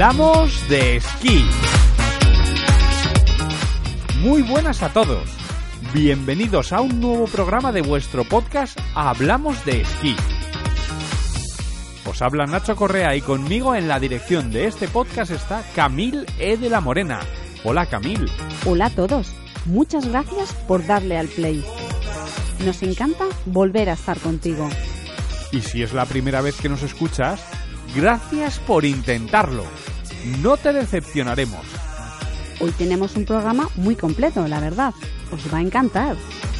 Hablamos de esquí. Muy buenas a todos. Bienvenidos a un nuevo programa de vuestro podcast Hablamos de esquí. Os habla Nacho Correa y conmigo en la dirección de este podcast está Camil E. de la Morena. Hola, Camil. Hola a todos. Muchas gracias por darle al play. Nos encanta volver a estar contigo. Y si es la primera vez que nos escuchas, gracias por intentarlo. No te decepcionaremos. Hoy tenemos un programa muy completo, la verdad. Os va a encantar.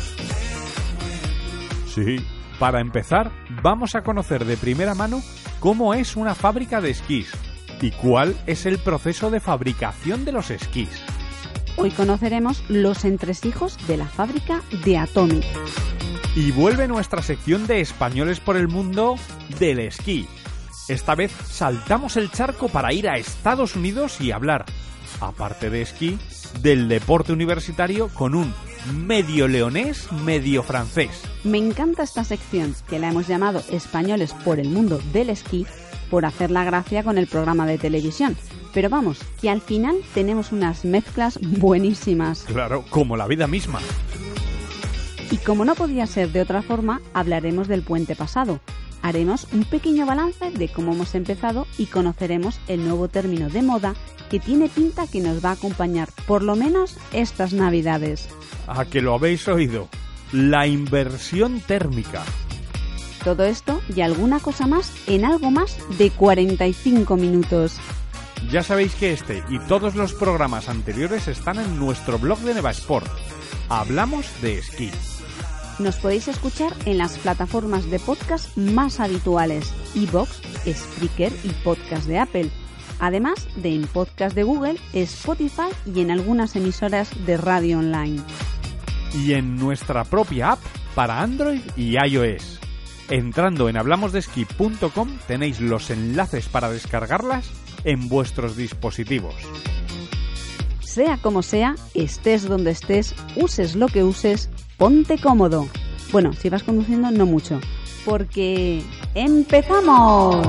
Sí, para empezar, vamos a conocer de primera mano cómo es una fábrica de esquís y cuál es el proceso de fabricación de los esquís. Hoy conoceremos los entresijos de la fábrica de Atomic. Y vuelve nuestra sección de españoles por el mundo del esquí. Esta vez saltamos el charco para ir a Estados Unidos y hablar, aparte de esquí, del deporte universitario con un medio leonés, medio francés. Me encanta esta sección, que la hemos llamado Españoles por el mundo del esquí, por hacer la gracia con el programa de televisión. Pero vamos, que al final tenemos unas mezclas buenísimas. Claro, como la vida misma. Y como no podía ser de otra forma, hablaremos del puente pasado. Haremos un pequeño balance de cómo hemos empezado y conoceremos el nuevo término de moda que tiene pinta que nos va a acompañar por lo menos estas Navidades. ¿A que lo habéis oído? La inversión térmica. Todo esto y alguna cosa más en algo más de 45 minutos. Ya sabéis que este y todos los programas anteriores están en nuestro blog de Nevasport. Hablamos de esquí. Nos podéis escuchar en las plataformas de podcast más habituales: iVoox, Spreaker y Podcast de Apple. Además de en Podcast de Google, Spotify y en algunas emisoras de radio online. Y en nuestra propia app para Android y iOS. Entrando en hablamosdeesquí.com tenéis los enlaces para descargarlas en vuestros dispositivos. Sea como sea, estés donde estés, uses lo que uses, ponte cómodo. Bueno, si vas conduciendo, no mucho, porque ¡empezamos!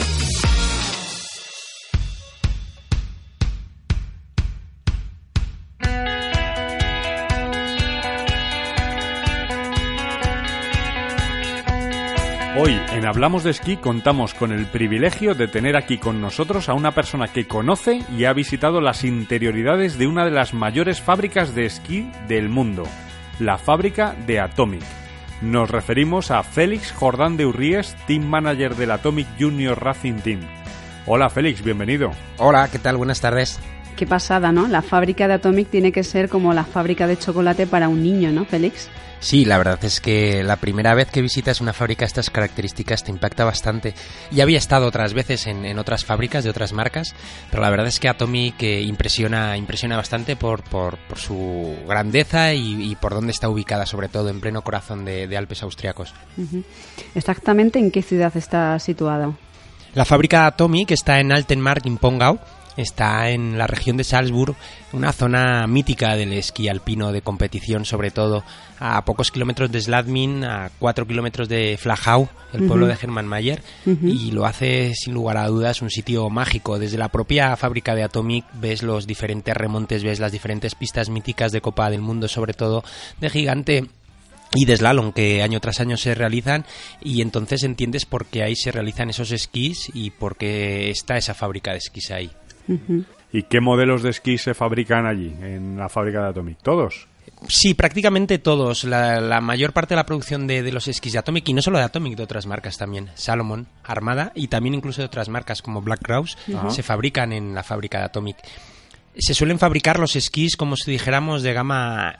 Hoy en Hablamos de Esquí contamos con el privilegio de tener aquí con nosotros a una persona que conoce y ha visitado las interioridades de una de las mayores fábricas de esquí del mundo, la fábrica de Atomic. Nos referimos a Félix Jordán de Urries, Team Manager del Atomic Junior Racing Team. Hola Félix, bienvenido. Hola, ¿qué tal? Buenas tardes. Qué pasada, ¿no? La fábrica de Atomic tiene que ser como la fábrica de chocolate para un niño, ¿no, Félix? Sí, la verdad es que la primera vez que visitas una fábrica de estas características te impacta bastante. Ya había estado otras veces en otras fábricas de otras marcas, pero la verdad es que Atomic impresiona bastante por su grandeza y por dónde está ubicada, sobre todo en pleno corazón de Alpes austriacos. Uh-huh. ¿Exactamente en qué ciudad está situado? La fábrica Atomic está en Altenmark, en Pongau. Está en la región de Salzburg, una zona mítica del esquí alpino de competición, sobre todo a pocos kilómetros de Schladming, a 4 kilómetros de Flachau, el pueblo de Hermann Maier, y lo hace sin lugar a dudas un sitio mágico. Desde la propia fábrica de Atomic ves los diferentes remontes, ves las diferentes pistas míticas de Copa del Mundo, sobre todo de gigante y de slalom, que año tras año se realizan, y entonces entiendes por qué ahí se realizan esos esquís y por qué está esa fábrica de esquís ahí. ¿Y qué modelos de esquí se fabrican allí, en la fábrica de Atomic? ¿Todos? Sí, prácticamente todos. La mayor parte de la producción de los esquís de Atomic, y no solo de Atomic, de otras marcas también, Salomon, Armada, y también incluso de otras marcas como Black Grouse, se fabrican en la fábrica de Atomic. Se suelen fabricar los esquís, como si dijéramos, de gama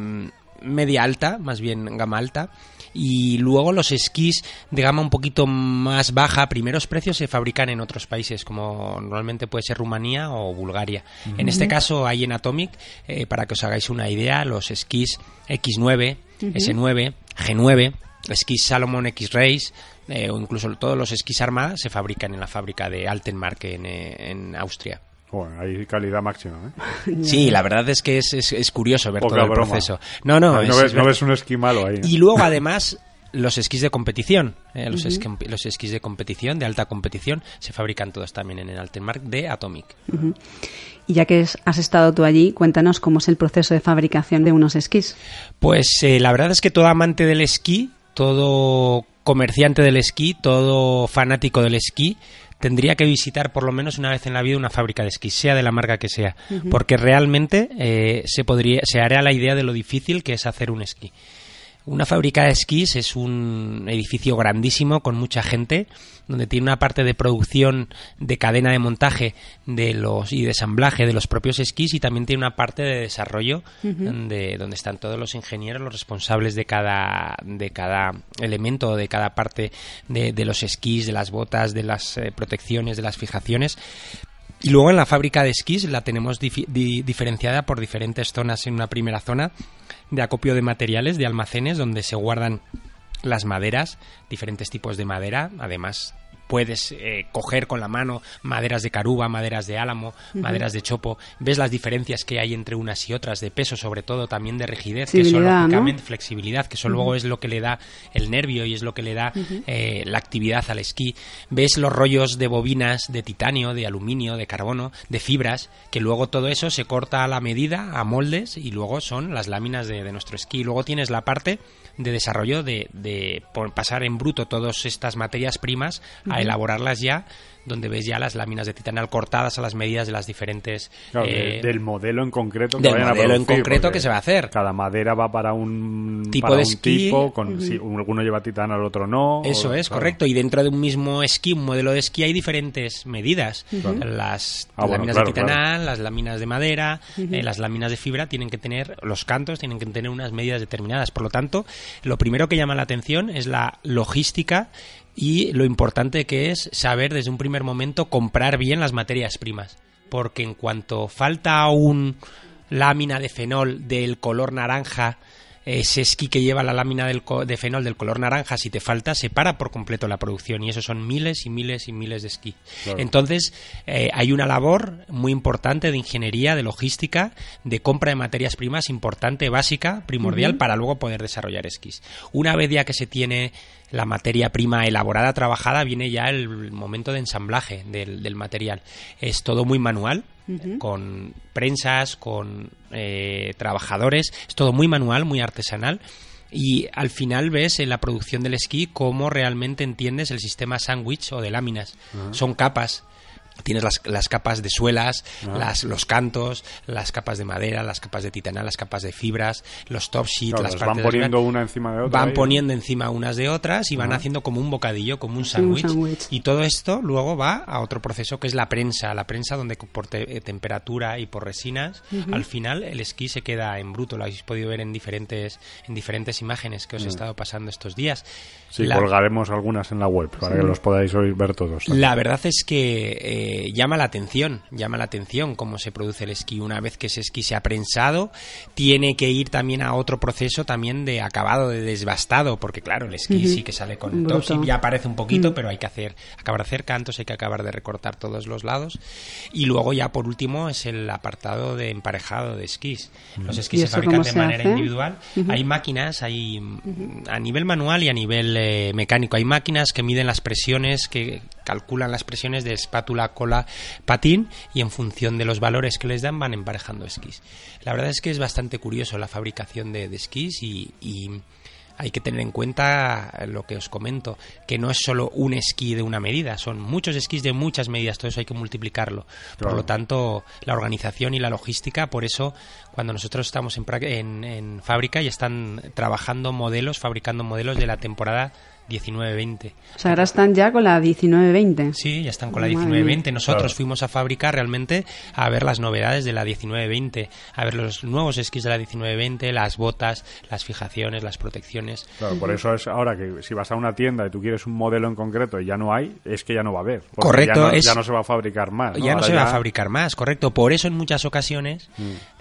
media alta, más bien gama alta, y luego los esquís de gama un poquito más baja, a primeros precios, se fabrican en otros países, como normalmente puede ser Rumanía o Bulgaria. En este caso hay en Atomic, para que os hagáis una idea, los esquís X9, S9, G9, esquís Salomon X-Race, o incluso todos los esquís Armada se fabrican en la fábrica de Altenmark en Austria. Bueno, hay calidad máxima, ¿eh? Sí, la verdad es que es curioso ver Poca todo el broma. proceso. No ves un esquí malo ahí, ¿no? Y luego, además, los esquís de competición. Los esquís de competición, de alta competición, se fabrican todos también en el Altenmarkt de Atomic. Y ya que has estado tú allí, cuéntanos cómo es el proceso de fabricación de unos esquís. Pues la verdad es que todo amante del esquí, todo comerciante del esquí, todo fanático del esquí, tendría que visitar por lo menos una vez en la vida una fábrica de esquí, sea de la marca que sea, porque realmente se hará la idea de lo difícil que es hacer un esquí. Una fábrica de esquís es un edificio grandísimo con mucha gente, donde tiene una parte de producción de cadena de montaje y de ensamblaje de los propios esquís, y también tiene una parte de desarrollo donde están todos los ingenieros, los responsables de cada elemento, de cada parte de los esquís, de las botas, de las protecciones, de las fijaciones. Y luego en la fábrica de esquís la tenemos diferenciada por diferentes zonas. En una primera zona de acopio de materiales, de almacenes, donde se guardan las maderas, diferentes tipos de madera. Además, puedes coger con la mano maderas de caruba, maderas de álamo, maderas de chopo. Ves las diferencias que hay entre unas y otras, de peso sobre todo, también de rigidez, que eso lógicamente, ¿no? Flexibilidad, que eso luego es lo que le da el nervio y es lo que le da la actividad al esquí. Ves los rollos de bobinas de titanio, de aluminio, de carbono, de fibras, que luego todo eso se corta a la medida, a moldes, y luego son las láminas de nuestro esquí. Luego tienes la parte de desarrollo de pasar en bruto todas estas materias primas a elaborarlas ya, donde ves ya las láminas de titanal cortadas a las medidas de las diferentes... Claro, del modelo en concreto que del vayan modelo a producir, en concreto que se va a hacer. Cada madera va para un tipo de esquí. Si alguno lleva titanal, otro no. Eso es, claro. Correcto. Y dentro de un mismo esquí, un modelo de esquí, hay diferentes medidas. Las láminas de titanal, las láminas de madera, las láminas de fibra tienen que tener, los cantos tienen que tener unas medidas determinadas. Por lo tanto, lo primero que llama la atención es la logística y lo importante que es saber desde un primer momento comprar bien las materias primas, porque en cuanto falta lámina de fenol del color naranja, ese esquí que lleva la lámina de fenol del color naranja, si te falta, se para por completo la producción, y eso son miles y miles y miles de esquí. Claro. Entonces, hay una labor muy importante de ingeniería, de logística, de compra de materias primas importante, básica, primordial, para luego poder desarrollar esquís. Una vez ya que se tiene la materia prima elaborada, trabajada, viene ya el momento de ensamblaje del material. Es todo muy manual, con prensas, con trabajadores, es todo muy manual, muy artesanal, y al final ves en la producción del esquí cómo realmente entiendes el sistema sándwich o de láminas. Son capas. Tienes las capas de suelas, los cantos, las capas de madera, las capas de titanal, las capas de fibras, los top sheet, claro, las partes van poniendo una encima de otra. Van poniendo encima unas de otras y van haciendo como un bocadillo, como un sándwich. Y todo esto luego va a otro proceso que es la prensa. La prensa donde por temperatura y por resinas, al final el esquí se queda en bruto. Lo habéis podido ver en diferentes imágenes que os he estado pasando estos días. Sí, colgaremos algunas en la web para que los podáis ver todos también. La verdad es que llama la atención cómo se produce el esquí. Una vez que ese esquí se ha prensado, tiene que ir también a otro proceso también de acabado, de desbastado, porque claro, el esquí sí que sale con el top, sí, ya aparece un poquito, pero hay que acabar de hacer cantos, hay que acabar de recortar todos los lados, y luego ya por último es el apartado de emparejado de esquís. Los esquís se fabrican de manera individual. Hay máquinas, hay a nivel manual y a nivel mecánico. Hay máquinas que miden las presiones, que calculan las presiones de espátula, cola, patín, y en función de los valores que les dan van emparejando esquís. La verdad es que es bastante curioso la fabricación de esquís y hay que tener en cuenta lo que os comento, que no es solo un esquí de una medida, son muchos esquís de muchas medidas, todo eso hay que multiplicarlo. Claro. Por lo tanto, la organización y la logística, por eso cuando nosotros estamos en fábrica y están fabricando modelos de la temporada 19-20. O sea, ahora están ya con la 19-20. Sí, ya están con la 19-20. Nosotros fuimos a fábrica realmente a ver las novedades de la 19-20, a ver los nuevos esquís de la 19-20, las botas, las fijaciones, las protecciones. Claro, por eso es ahora que si vas a una tienda y tú quieres un modelo en concreto y ya no hay, es que ya no va a haber. Correcto. Ya no se va a fabricar más, ¿no? Ya no se va a fabricar más, correcto. Por eso en muchas ocasiones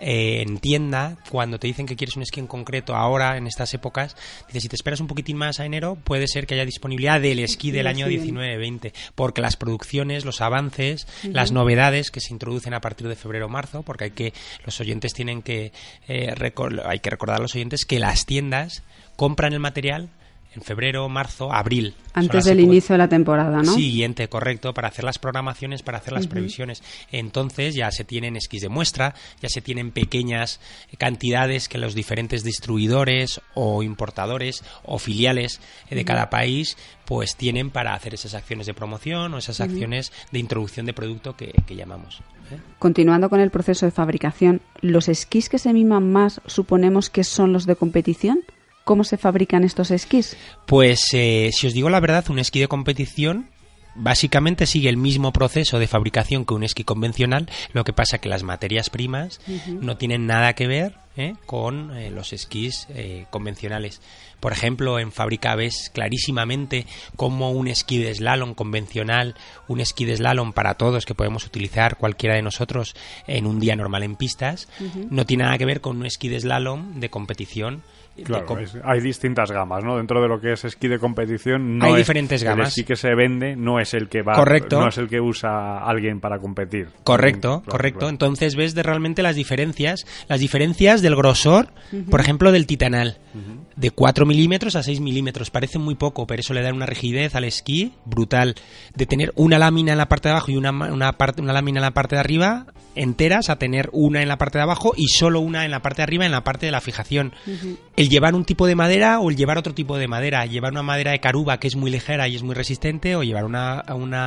en tienda, cuando te dicen que quieres un esquí en concreto ahora, en estas épocas, dices, si te esperas un poquitín más a enero, puede ser que haya disponibilidad del esquí del año 19-20, porque las producciones, los avances, las novedades que se introducen a partir de febrero o marzo, porque los oyentes tienen que hay que recordar a los oyentes que las tiendas compran el material en febrero, marzo, abril. Antes del inicio de la temporada, ¿no? Siguiente, correcto, para hacer las programaciones, para hacer las previsiones. Entonces ya se tienen esquís de muestra, ya se tienen pequeñas cantidades que los diferentes distribuidores o importadores o filiales de cada país pues tienen para hacer esas acciones de promoción o esas acciones de introducción de producto que llamamos. Continuando con el proceso de fabricación, ¿los esquís que se miman más suponemos que son los de competición? ¿Cómo se fabrican estos esquís? Pues si os digo la verdad, un esquí de competición básicamente sigue el mismo proceso de fabricación que un esquí convencional, lo que pasa que las materias primas no tienen nada que ver con los esquís convencionales. Por ejemplo, en fábrica ves clarísimamente cómo un esquí de slalom convencional, un esquí de slalom para todos que podemos utilizar cualquiera de nosotros en un día normal en pistas, no tiene nada que ver con un esquí de slalom de competición. Claro, hay distintas gamas, ¿no? Dentro de lo que es esquí de competición, hay diferentes gamas. El esquí que se vende no es el que va, correcto, no es el que usa alguien para competir. Correcto, correcto. Claro. Entonces ves realmente las diferencias del grosor, por ejemplo, del titanal, de 4 milímetros a 6 milímetros. Parece muy poco, pero eso le da una rigidez al esquí brutal. De tener una lámina en la parte de abajo y una lámina en la parte de arriba enteras, a tener una en la parte de abajo y solo una en la parte de arriba en la parte de la fijación. El llevar un tipo de madera o el llevar otro tipo de madera, llevar una madera de caruba que es muy ligera y es muy resistente, o llevar una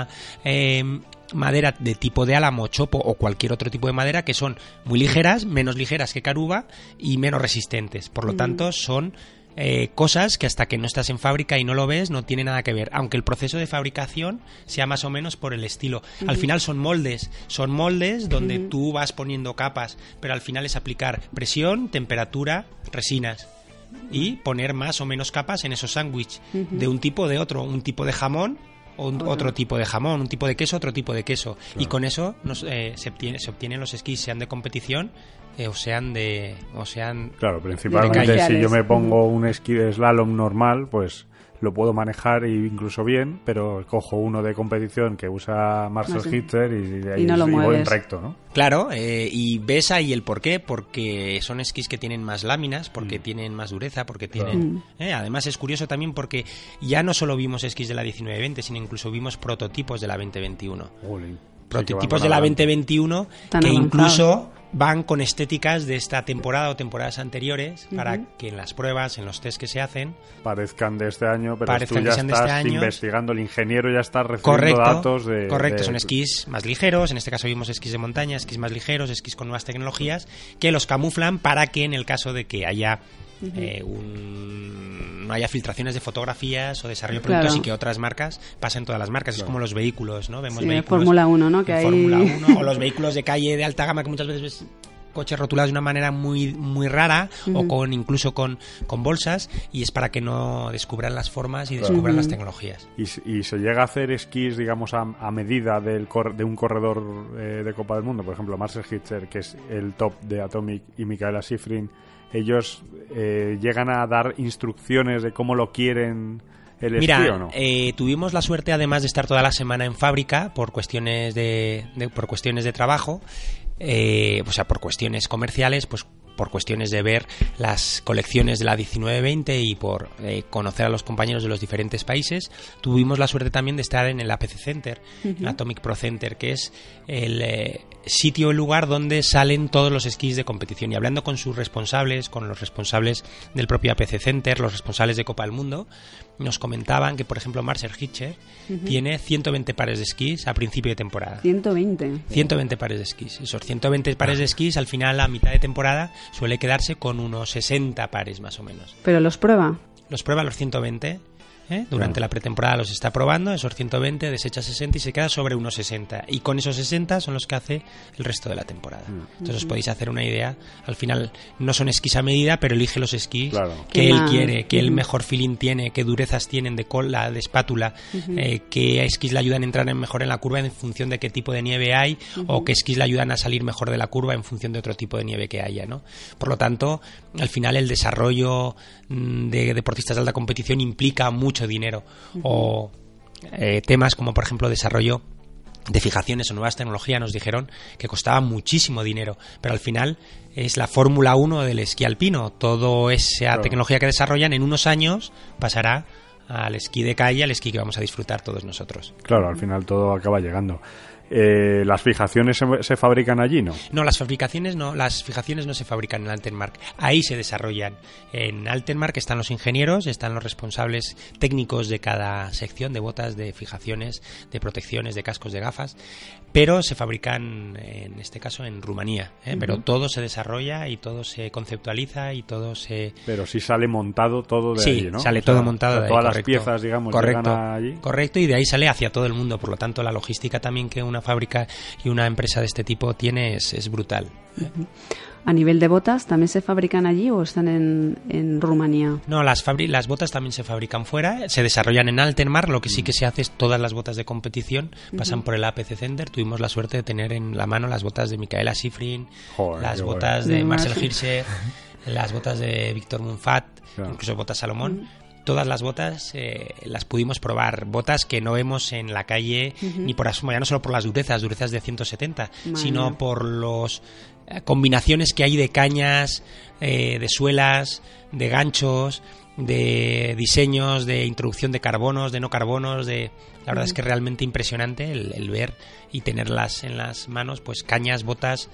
madera de tipo de álamo, chopo o cualquier otro tipo de madera que son muy ligeras, menos ligeras que caruba y menos resistentes. Por lo tanto, son cosas que hasta que no estás en fábrica y no lo ves no tiene nada que ver, aunque el proceso de fabricación sea más o menos por el estilo. Al final son moldes donde tú vas poniendo capas, pero al final es aplicar presión, temperatura, resinas y poner más o menos capas en esos sándwiches de un tipo o de otro, un tipo de jamón otro tipo de jamón, un tipo de queso, otro tipo de queso. Claro. Y con eso se obtienen los esquís, sean de competición o sean claro, principalmente si yo me pongo un esquí de slalom normal, pues lo puedo manejar incluso bien, pero cojo uno de competición que usa Marcel Hirscher y no lo voy en recto, ¿no? Claro, y ves ahí el porqué, porque son esquís que tienen más láminas, porque tienen más dureza, porque tienen... además es curioso también porque ya no solo vimos esquís de la 19-20, sino incluso vimos prototipos de la 20-21. Prototipos de la 20-21 que incluso van con estéticas de esta temporada o temporadas anteriores para que en las pruebas, en los test que se hacen parezcan de este año, pero tú ya estás investigando, el ingeniero ya está recibiendo datos de... Correcto, son esquís más ligeros, en este caso vimos esquís de montaña, esquís más ligeros, esquís con nuevas tecnologías que los camuflan para que en el caso de que haya no haya filtraciones de fotografías o desarrollo de productos y que otras marcas pasen todas las marcas. Es como los vehículos, ¿no? Vemos vehículos Fórmula 1, ¿no? Que hay Fórmula 1 o los vehículos de calle de alta gama que muchas veces ves coches rotulados de una manera muy muy rara o incluso con bolsas, y es para que no descubran las formas y descubran las tecnologías. ¿Y se llega a hacer esquís, digamos, a medida de un corredor de Copa del Mundo? Por ejemplo, Marcel Hirscher, que es el top de Atomic, y Michaela Schifrin, ellos llegan a dar instrucciones de cómo lo quieren el esquí, ¿o no? Tuvimos la suerte, además de estar toda la semana en fábrica por cuestiones de trabajo, o sea, por cuestiones comerciales, pues por cuestiones de ver las colecciones de la 19-20 y por conocer a los compañeros de los diferentes países, tuvimos la suerte también de estar en el APC Center, el Atomic Pro Center, que es el sitio, el lugar donde salen todos los esquís de competición, y hablando con sus responsables, con los responsables del propio APC Center, los responsables de Copa del Mundo, nos comentaban que, por ejemplo, Marcel Hirscher tiene 120 pares de esquís a principio de temporada. 120 pares de esquís. Esos 120 pares de esquís, al final, a mitad de temporada, suele quedarse con unos 60 pares más o menos. ¿Pero los prueba? Los prueba los 120. Durante la pretemporada los está probando, esos 120 desecha 60 y se queda sobre unos 60, y con esos 60 son los que hace el resto de la temporada. Entonces os podéis hacer una idea. Al final no son esquís a medida, pero elige los esquís que él quiere, que el mejor feeling tiene, qué durezas tienen de cola, de espátula, qué esquís le ayudan a entrar mejor en la curva en función de qué tipo de nieve hay, o qué esquís le ayudan a salir mejor de la curva en función de otro tipo de nieve que haya, ¿no? Por lo tanto, al final el desarrollo de deportistas de alta competición implica mucho dinero, o temas como, por ejemplo, desarrollo fijaciones o nuevas tecnologías, nos dijeron que costaba muchísimo dinero, pero al final es la Fórmula 1 del esquí alpino. Toda esa tecnología que desarrollan en unos años pasará al esquí de calle, al esquí que vamos a disfrutar todos nosotros. Claro, al final todo acaba llegando. ¿Las fijaciones se fabrican allí, no? No, las fijaciones no se fabrican en Altenmark. Ahí se desarrollan. En Altenmark están los ingenieros, están los responsables técnicos de cada sección, de botas, de fijaciones, de protecciones, de cascos, de gafas, pero se fabrican, en este caso, en Rumanía. Pero todo se desarrolla y todo se conceptualiza y todo se... Pero sí sale montado todo de allí, ¿no? Sí, sale todo montado de ahí. Todas las piezas, digamos, llegan allí. Correcto, y de ahí sale hacia todo el mundo. Por lo tanto, la logística también que una fábrica y una empresa de este tipo tiene es brutal. ¿A nivel de botas también se fabrican allí o están en Rumanía? No, las botas también se fabrican fuera, se desarrollan en Altenmark. Lo que sí que se hace es todas las botas de competición pasan por el APC Center. Tuvimos la suerte de tener en la mano las botas de Michaela Schifrin, las botas de Marcel Hirscher, las botas de Víctor Munfat, incluso botas Salomón. Todas las botas las pudimos probar, botas que no vemos en la calle ni por asomo, ya no solo por las durezas de 170, sino por los combinaciones que hay de cañas, de suelas, de ganchos, de diseños, de introducción de carbonos, de no carbonos, la verdad es que es realmente impresionante el ver y tenerlas en las manos, pues cañas, botas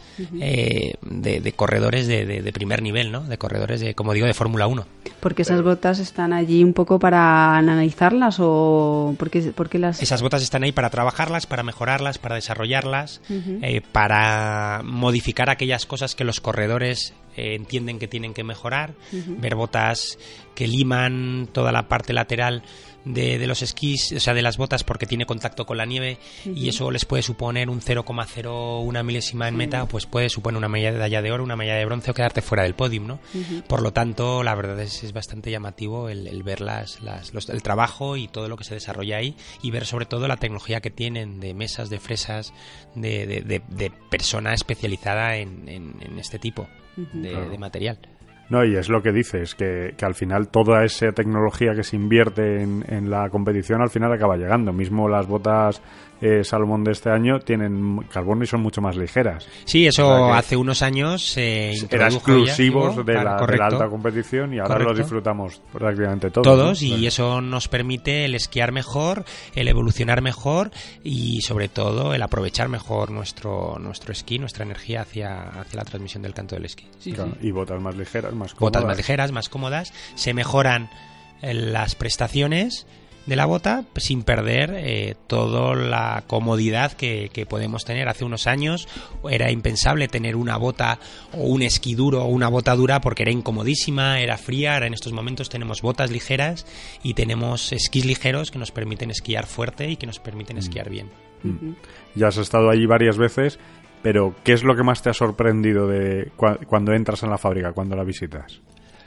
de corredores de primer nivel, ¿no? De corredores como digo, de Fórmula 1. Porque esas botas están allí un poco para analizarlas o porque las... Esas botas están ahí para trabajarlas, para mejorarlas, para desarrollarlas, para modificar aquellas cosas que los corredores entienden que tienen que mejorar, ver botas que liman toda la parte lateral de los esquís, o sea, de las botas, porque tiene contacto con la nieve y eso les puede suponer un 0,01 milésima en meta, pues puede suponer una medalla de oro, una medalla de bronce o quedarte fuera del podium, ¿no? Por lo tanto, la verdad es bastante llamativo el ver el trabajo y todo lo que se desarrolla ahí y ver sobre todo la tecnología que tienen de mesas, de fresas, de persona especializada en este tipo de material. No, y es lo que dices, que al final toda esa tecnología que se invierte en la competición al final acaba llegando. Mismo las botas Salomón de este año tienen carbono y son mucho más ligeras. Sí, eso hace unos años se introdujo. Eran exclusivos de la alta competición y ahora los disfrutamos prácticamente todos. Todos, ¿no? Y eso nos permite el esquiar mejor, el evolucionar mejor y sobre todo el aprovechar mejor nuestro esquí, nuestra energía hacia la transmisión del canto del esquí. Claro. Y botas más ligeras, más cómodas. Botas más ligeras, más cómodas, se mejoran las prestaciones de la bota sin perder toda la comodidad que podemos tener. Hace unos años era impensable tener una bota o un esquí duro o una bota dura porque era incomodísima, era fría. Ahora en estos momentos tenemos botas ligeras y tenemos esquís ligeros que nos permiten esquiar fuerte y que nos permiten esquiar bien. Ya has estado allí varias veces, pero ¿qué es lo que más te ha sorprendido de cuando entras en la fábrica, cuando la visitas?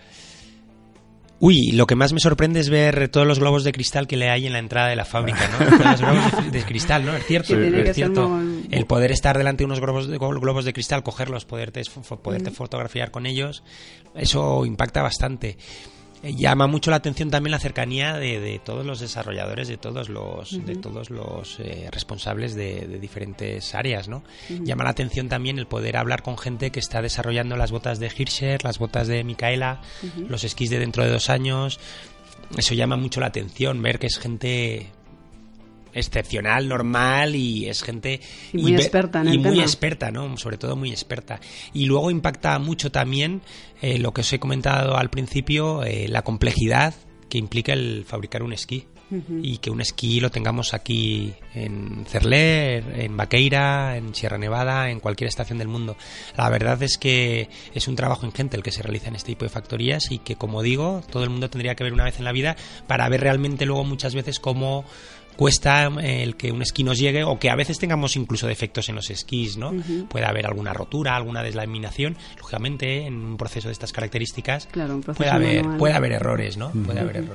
Uy, lo que más me sorprende es ver todos los globos de cristal que le hay en la entrada de la fábrica, ¿no? Todos los globos de cristal, ¿no? Es cierto, es cierto. El poder estar delante de unos globos de cristal, cogerlos, poderte fotografiar con ellos, eso impacta bastante. Llama mucho la atención también la cercanía de todos los desarrolladores, de todos los responsables de diferentes áreas, ¿no? Llama la atención también el poder hablar con gente que está desarrollando las botas de Hirscher, las botas de Michaela, los esquís de dentro de 2 años. Eso llama mucho la atención, ver que es gente excepcional, normal y es gente y muy experta en el tema. Muy experta, ¿no? Sobre todo muy experta. Y luego impacta mucho también lo que os he comentado al principio, la complejidad que implica el fabricar un esquí. Y que un esquí lo tengamos aquí en Cerler, en Vaqueira, en Sierra Nevada, en cualquier estación del mundo. La verdad es que es un trabajo ingente el que se realiza en este tipo de factorías y que, como digo, todo el mundo tendría que ver una vez en la vida para ver realmente luego muchas veces cómo cuesta el que un esquí nos llegue o que a veces tengamos incluso defectos en los esquís, ¿no? Puede haber alguna rotura, alguna deslaminación. Lógicamente, en un proceso de estas características puede haber errores, ¿no? Puede haber errores.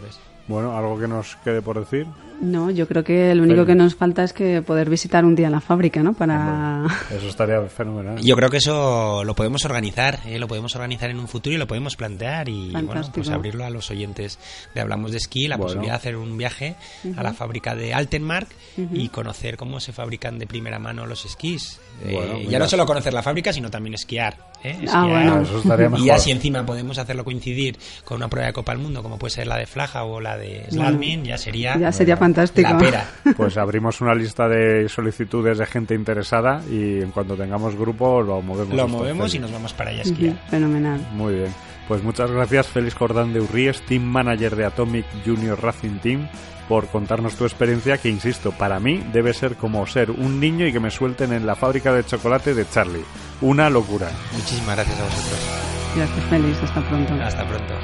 Bueno, ¿algo que nos quede por decir? No, yo creo que lo único que nos falta es que poder visitar un día la fábrica, ¿no? Para... Eso estaría fenomenal. Yo creo que eso lo podemos organizar, lo podemos organizar en un futuro y lo podemos plantear y bueno, pues abrirlo a los oyentes de Hablamos de Esquí, la posibilidad de hacer un viaje a la fábrica de Altenmark y conocer cómo se fabrican de primera mano los esquís. Ya no solo conocer la fábrica, sino también esquiar. Bueno. Eso estaría mejor. Y así encima podemos hacerlo coincidir con una prueba de Copa del Mundo, como puede ser la de Flaja o la de Slalmin, ya sería fantástico. La pera. Pues abrimos una lista de solicitudes de gente interesada y en cuanto tengamos grupo lo movemos. Lo movemos y nos vamos para allá a esquiar. Fenomenal. Muy bien. Pues muchas gracias, Félix Jordán de Urríes, Team Manager de Atomic Junior Racing Team, por contarnos tu experiencia, que insisto, para mí debe ser como ser un niño y que me suelten en la fábrica de chocolate de Charlie. Una locura. Muchísimas gracias a vosotros. Gracias, Félix. Hasta pronto. Hasta pronto.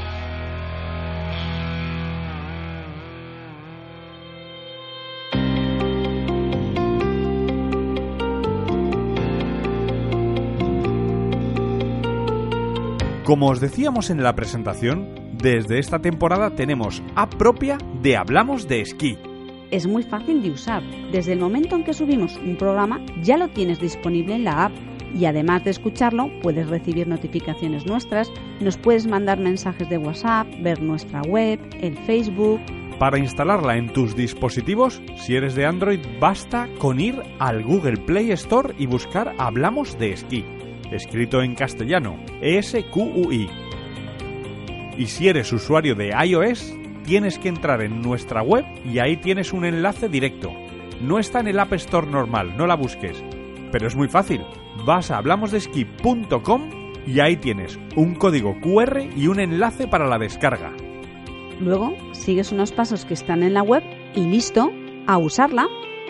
Como os decíamos en la presentación, desde esta temporada tenemos app propia de Hablamos de Esquí. Es muy fácil de usar. Desde el momento en que subimos un programa ya lo tienes disponible en la app y además de escucharlo puedes recibir notificaciones nuestras, nos puedes mandar mensajes de WhatsApp, ver nuestra web, el Facebook. Para instalarla en tus dispositivos, si eres de Android, basta con ir al Google Play Store y buscar Hablamos de Esquí, escrito en castellano, ESQUI. Y si eres usuario de iOS, tienes que entrar en nuestra web y ahí tienes un enlace directo. No está en el App Store normal, no la busques. Pero es muy fácil. Vas a hablamosdeesquí.com y ahí tienes un código QR y un enlace para la descarga. Luego sigues unos pasos que están en la web y listo, a usarla.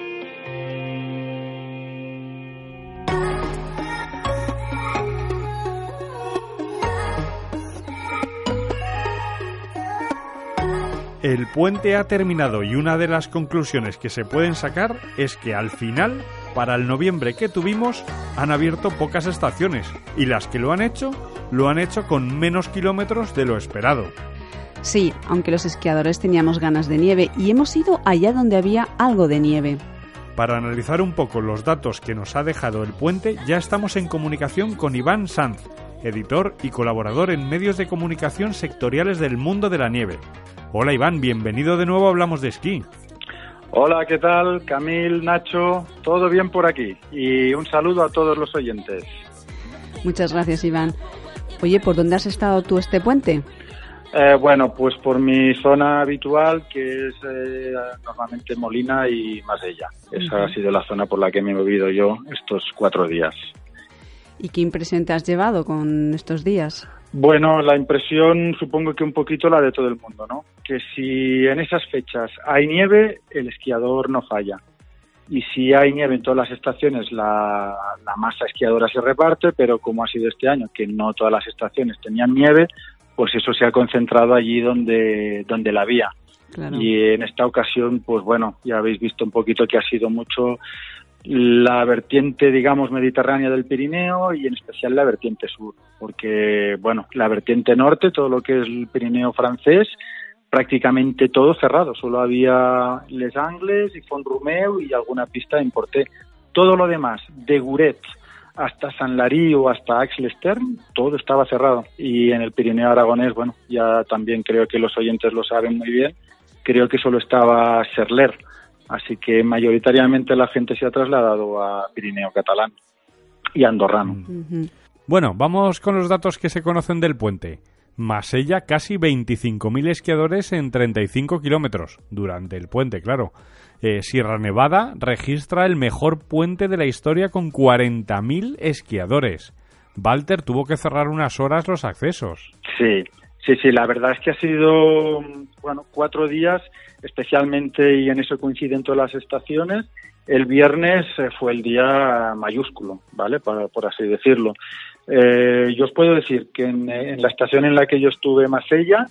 El puente ha terminado y una de las conclusiones que se pueden sacar es que al final, para el noviembre que tuvimos, han abierto pocas estaciones y las que lo han hecho con menos kilómetros de lo esperado. Sí, aunque los esquiadores teníamos ganas de nieve y hemos ido allá donde había algo de nieve. Para analizar un poco los datos que nos ha dejado el puente, ya estamos en comunicación con Iván Sanz, editor y colaborador en medios de comunicación sectoriales del mundo de la nieve. Hola Iván, bienvenido de nuevo a Hablamos de Esquí. Hola, ¿qué tal? Camil, Nacho, todo bien por aquí. Y un saludo a todos los oyentes. Muchas gracias, Iván. Oye, ¿por dónde has estado tú este puente? Bueno, pues por mi zona habitual, que es normalmente Molina y Masella. Esa ha sido la zona por la que me he movido yo estos 4 días. ¿Y qué impresión te has llevado con estos días? Bueno, la impresión supongo que un poquito la de todo el mundo, ¿no? Que si en esas fechas hay nieve, el esquiador no falla. Y si hay nieve en todas las estaciones, la masa esquiadora se reparte, pero como ha sido este año, que no todas las estaciones tenían nieve, pues eso se ha concentrado allí donde la había. Claro. Y en esta ocasión, pues bueno, ya habéis visto un poquito que ha sido mucho la vertiente, digamos, mediterránea del Pirineo y en especial la vertiente sur, porque, bueno, la vertiente norte, todo lo que es el Pirineo francés, prácticamente todo cerrado, solo había Les Angles y Font-Romeu y alguna pista en Porté. Todo lo demás, de Guret hasta Saint-Lary o hasta Aix-les-Thermes, todo estaba cerrado. Y en el Pirineo aragonés, bueno, ya también creo que los oyentes lo saben muy bien, creo que solo estaba Serler. Así que mayoritariamente la gente se ha trasladado a Pirineo catalán y andorrano. Bueno, vamos con los datos que se conocen del puente. Masella, casi 25.000 esquiadores en 35 kilómetros, durante el puente, claro. Sierra Nevada registra el mejor puente de la historia con 40.000 esquiadores. Walter tuvo que cerrar unas horas los accesos. Sí, la verdad es que ha sido, 4 días, especialmente, y en eso coinciden todas las estaciones. El viernes fue el día mayúsculo, ¿vale? Por así decirlo. Yo os puedo decir que en la estación en la que yo estuve, Masella,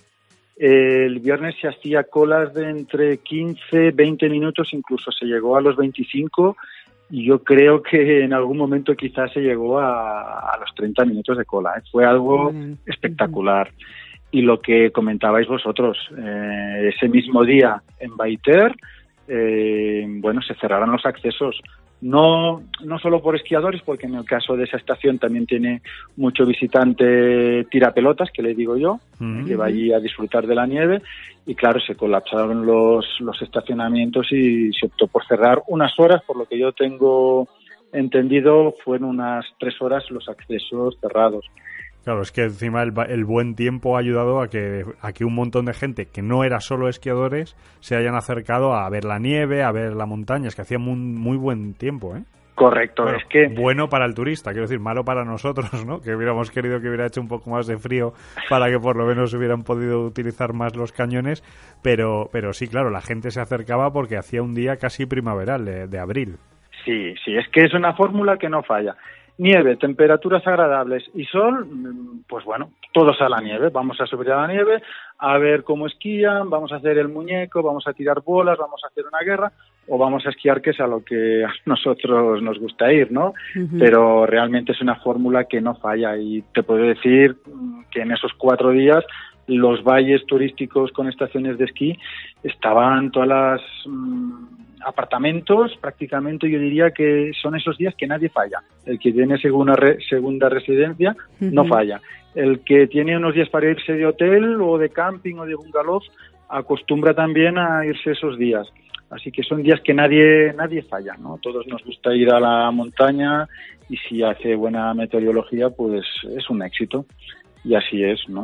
el viernes se hacía colas de entre 15, 20 minutos, incluso se llegó a los 25, y yo creo que en algún momento quizás se llegó a los 30 minutos de cola. Fue algo espectacular. y lo que comentabais vosotros, ese mismo día en Baiter, se cerrarán los accesos. No solo por esquiadores, porque en el caso de esa estación también tiene mucho visitante tirapelotas, que le digo yo, que va allí a disfrutar de la nieve, y claro, se colapsaron los estacionamientos y se optó por cerrar unas horas, por lo que yo tengo entendido, fueron unas 3 horas los accesos cerrados. Claro, es que encima el buen tiempo ha ayudado a que un montón de gente que no era solo esquiadores se hayan acercado a ver la nieve, a ver la montaña. Es que hacía muy buen tiempo, ¿eh? Correcto, bueno, es que... Bueno para el turista, quiero decir, malo para nosotros, ¿no? Que hubiéramos querido que hubiera hecho un poco más de frío para que por lo menos hubieran podido utilizar más los cañones, pero sí, claro, la gente se acercaba porque hacía un día casi primaveral de abril. Sí, es que es una fórmula que no falla. Nieve, temperaturas agradables y sol, pues bueno, todos a la nieve. Vamos a subir a la nieve, a ver cómo esquían, vamos a hacer el muñeco, vamos a tirar bolas, vamos a hacer una guerra o vamos a esquiar, que es a lo que a nosotros nos gusta ir, ¿no? Pero realmente es una fórmula que no falla y te puedo decir que en esos 4 días los valles turísticos con estaciones de esquí estaban todas las... apartamentos, prácticamente yo diría que son esos días que nadie falla. El que tiene segunda residencia no falla. El que tiene unos días para irse de hotel o de camping o de bungalow acostumbra también a irse esos días. Así que son días que nadie falla, ¿no? Todos nos gusta ir a la montaña y si hace buena meteorología, pues es un éxito. Y así es, ¿no?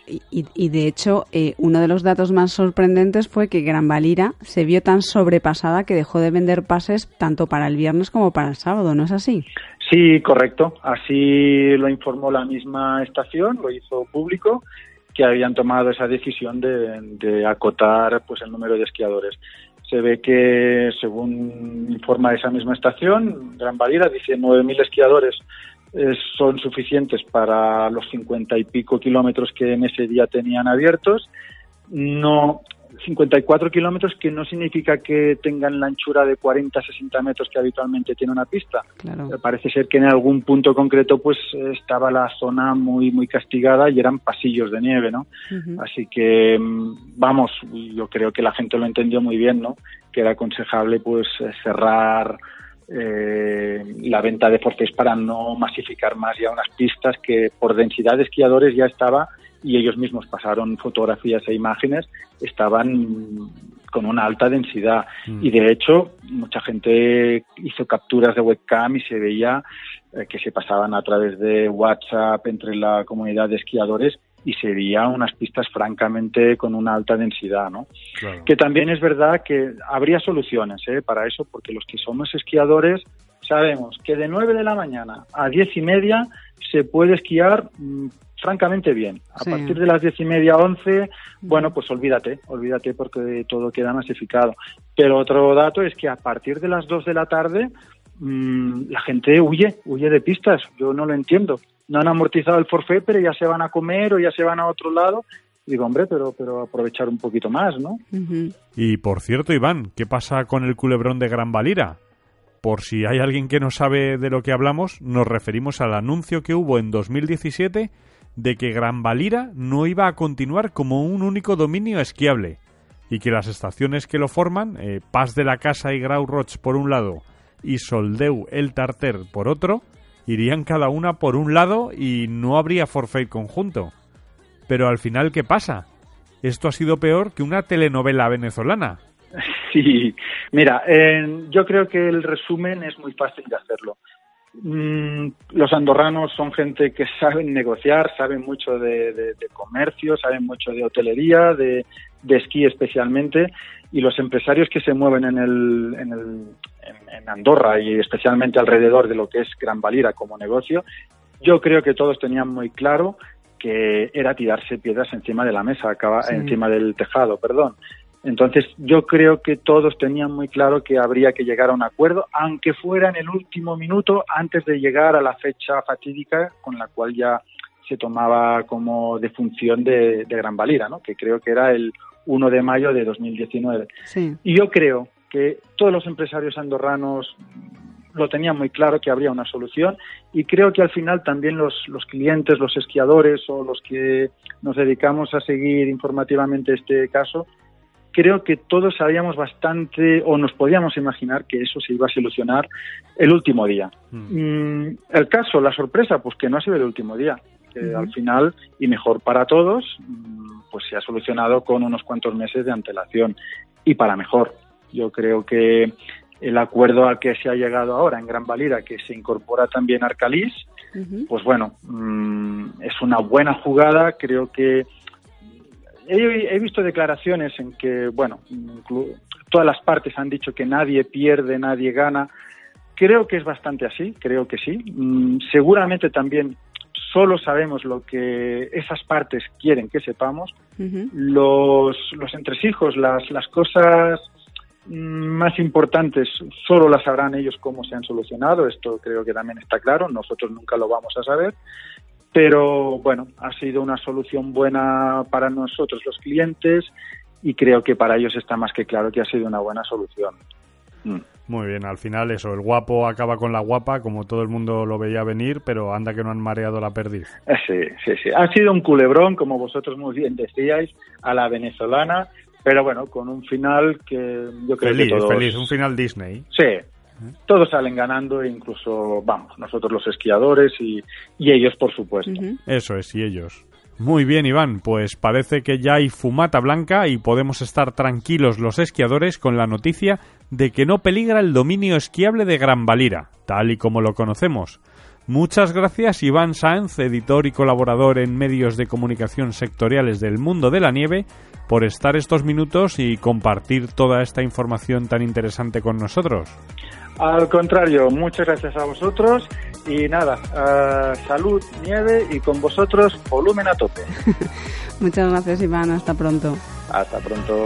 Y de hecho, uno de los datos más sorprendentes fue que Gran Valira se vio tan sobrepasada que dejó de vender pases tanto para el viernes como para el sábado, ¿no es así? Sí, correcto. Así lo informó la misma estación, lo hizo público, que habían tomado esa decisión de acotar pues el número de esquiadores. Se ve que, según informa esa misma estación, Gran Valira dice 9.000 esquiadores son suficientes para los 50 y pico kilómetros que en ese día tenían abiertos. No, 54 kilómetros, que no significa que tengan la anchura de 40-60 metros que habitualmente tiene una pista. Claro. Parece ser que en algún punto concreto pues estaba la zona muy castigada y eran pasillos de nieve, ¿no? Así que, vamos, yo creo que la gente lo entendió muy bien, ¿no? Que era aconsejable pues cerrar la venta de forfaits para no masificar más ya unas pistas que por densidad de esquiadores ya estaba, y ellos mismos pasaron fotografías e imágenes, estaban con una alta densidad. Y de hecho mucha gente hizo capturas de webcam y se veía que se pasaban a través de WhatsApp entre la comunidad de esquiadores y se veía unas pistas francamente con una alta densidad, ¿no? Claro. Que también es verdad que habría soluciones para eso, porque los que somos esquiadores sabemos que de 9 de la mañana a 10:30 se puede esquiar francamente bien. A partir de las 10:30, 11, bueno, pues olvídate porque todo queda masificado. Pero otro dato es que a partir de las 2 de la tarde la gente huye de pistas. Yo no lo entiendo. No han amortizado el forfait, pero ya se van a comer o ya se van a otro lado. Digo, hombre, pero aprovechar un poquito más, ¿no? Y por cierto, Iván, ¿qué pasa con el culebrón de Gran Valira? Por si hay alguien que no sabe de lo que hablamos, nos referimos al anuncio que hubo en 2017 de que Gran Valira no iba a continuar como un único dominio esquiable y que las estaciones que lo forman, Pas de la Casa y Grau Roig por un lado y Soldeu el Tarter por otro, irían cada una por un lado y no habría forfait conjunto. Pero al final, ¿qué pasa? Esto ha sido peor que una telenovela venezolana. Sí, mira, yo creo que el resumen es muy fácil de hacerlo. Los andorranos son gente que saben negociar, saben mucho de comercio, saben mucho de hotelería, de esquí especialmente, y los empresarios que se mueven en Andorra y especialmente alrededor de lo que es Gran Valira como negocio, yo creo que todos tenían muy claro que era tirarse piedras encima de la mesa, encima del tejado, perdón. Entonces, yo creo que todos tenían muy claro que habría que llegar a un acuerdo, aunque fuera en el último minuto, antes de llegar a la fecha fatídica con la cual ya se tomaba como defunción de Gran Valira, ¿no? Que creo que era el 1 de mayo de 2019. Sí. Y yo creo que todos los empresarios andorranos lo tenían muy claro que habría una solución, y creo que al final también los clientes, los esquiadores o los que nos dedicamos a seguir informativamente este caso, creo que todos sabíamos bastante o nos podíamos imaginar que eso se iba a solucionar el último día. El caso, la sorpresa, pues que no ha sido el último día. Al final, y mejor para todos, pues se ha solucionado con unos cuantos meses de antelación, y para mejor. Yo creo que el acuerdo al que se ha llegado ahora en Gran Valira, que se incorpora también Arcalís, pues bueno, es una buena jugada. Creo que he visto declaraciones en que, bueno, todas las partes han dicho que nadie pierde, nadie gana. Creo que es bastante así, creo que sí. Seguramente también solo sabemos lo que esas partes quieren que sepamos. Los entresijos, las cosas más importantes, solo las sabrán ellos cómo se han solucionado. Esto creo que también está claro, nosotros nunca lo vamos a saber. Pero bueno, ha sido una solución buena para nosotros los clientes, y creo que para ellos está más que claro que ha sido una buena solución. Muy bien, al final eso, el guapo acaba con la guapa, como todo el mundo lo veía venir, pero anda que no han mareado la perdiz. Sí. Ha sido un culebrón, como vosotros muy bien decíais, a la venezolana, pero bueno, con un final que yo creo que todos... Feliz, un final Disney. Sí. Todos salen ganando, incluso, vamos, nosotros los esquiadores y ellos, por supuesto. Eso es, y ellos. Muy bien, Iván, pues parece que ya hay fumata blanca y podemos estar tranquilos los esquiadores con la noticia de que no peligra el dominio esquiable de Gran Valira, tal y como lo conocemos. Muchas gracias, Iván Sáenz, editor y colaborador en medios de comunicación sectoriales del mundo de la nieve, por estar estos minutos y compartir toda esta información tan interesante con nosotros. Al contrario, muchas gracias a vosotros, y nada, salud, nieve, y con vosotros volumen a tope. Muchas gracias, Iván, hasta pronto. Hasta pronto.